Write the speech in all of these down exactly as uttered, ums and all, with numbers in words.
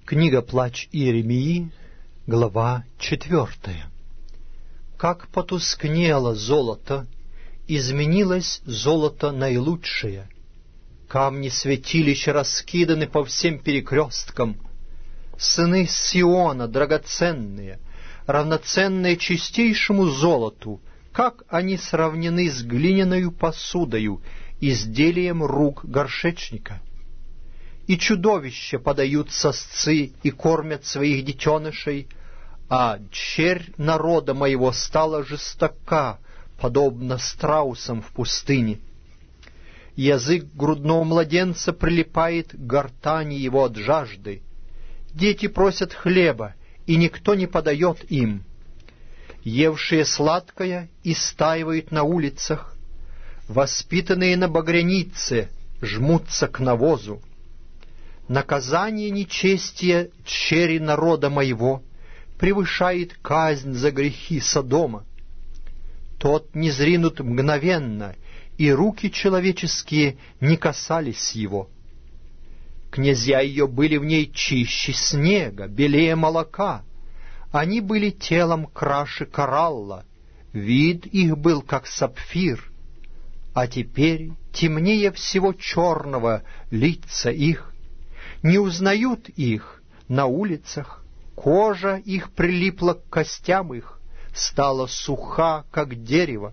Книга «Плач Иеремии», глава четвертая. Как потускнело золото, изменилось золото наилучшее. Камни святилища раскиданы по всем перекресткам. Сыны Сиона драгоценные, равноценные чистейшему золоту, как они сравнены с глиняною посудою, изделием рук горшечника. И чудовища подают сосцы и кормят своих детенышей, а черь народа моего стала жестока, подобно страусам в пустыне. Язык грудного младенца прилипает к гортани его от жажды. Дети просят хлеба, и никто не подает им. Евшие сладкое истаивают на улицах, воспитанные на багрянице жмутся к навозу. Наказание нечестия черри народа моего превышает казнь за грехи Содома. Тот не зринут мгновенно, и руки человеческие не касались его. Князья ее были в ней чище снега, белее молока. Они были телом краше коралла, вид их был, как сапфир. А теперь темнее всего черного лица их. Не узнают их на улицах, кожа их прилипла к костям их, стала суха, как дерево.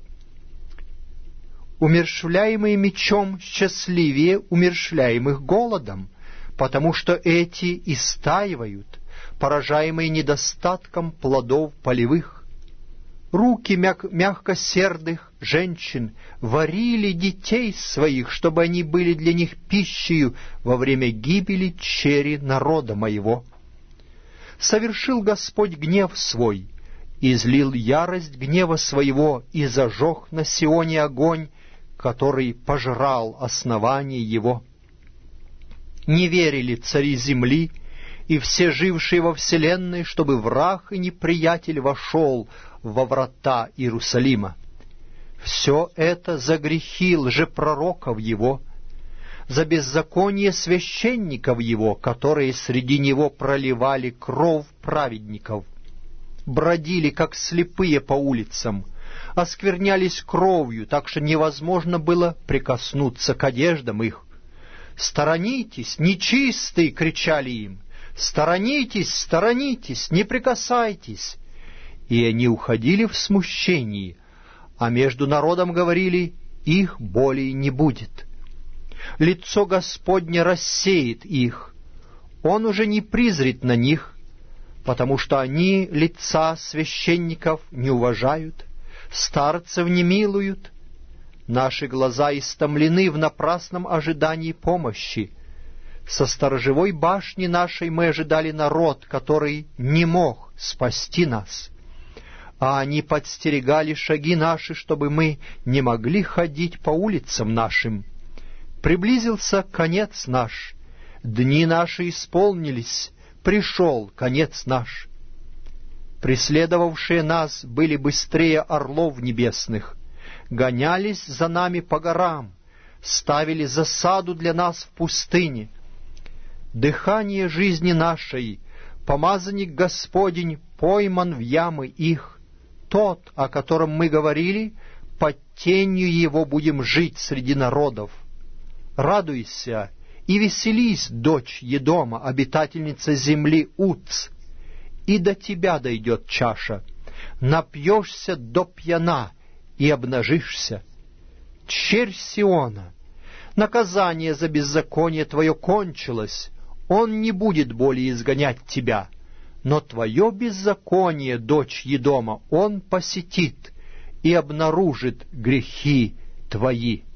Умерщвляемые мечом счастливее умерщвляемых голодом, потому что эти истаивают, поражаемые недостатком плодов полевых. Руки мяг- мягкосердых женщин варили детей своих, чтобы они были для них пищей во время гибели черри народа моего. Совершил Господь гнев свой, излил ярость гнева своего и зажег на Сионе огонь, который пожрал основание его. Не верили цари земли и все жившие во вселенной, чтобы враг и неприятель вошел во врата Иерусалима. Все это за грехи лжепророков его, за беззаконие священников его, которые среди него проливали кровь праведников, бродили, как слепые по улицам, осквернялись кровью, так что невозможно было прикоснуться к одеждам их. «Сторонитесь, нечистые!» — кричали им. «Сторонитесь, сторонитесь, не прикасайтесь!» И они уходили в смущении, а между народом говорили: «Их более не будет». Лицо Господне рассеет их, Он уже не призрит на них, потому что они лица священников не уважают, старцев не милуют. Наши глаза истомлены в напрасном ожидании помощи. Со сторожевой башни нашей мы ожидали народ, который не мог спасти нас. А они подстерегали шаги наши, чтобы мы не могли ходить по улицам нашим. Приблизился конец наш, дни наши исполнились, пришел конец наш. Преследовавшие нас были быстрее орлов небесных, гонялись за нами по горам, ставили засаду для нас в пустыне. Дыхание жизни нашей, помазанник Господень, пойман в ямы их. Тот, о котором мы говорили, под тенью его будем жить среди народов. Радуйся и веселись, дочь Едома, обитательница земли Уц, и до тебя дойдет чаша. Напьешься до пьяна и обнажишься. Черь Сиона, наказание за беззаконие твое кончилось, он не будет более изгонять тебя. Но твое беззаконие, дочь Едома, он посетит и обнаружит грехи твои.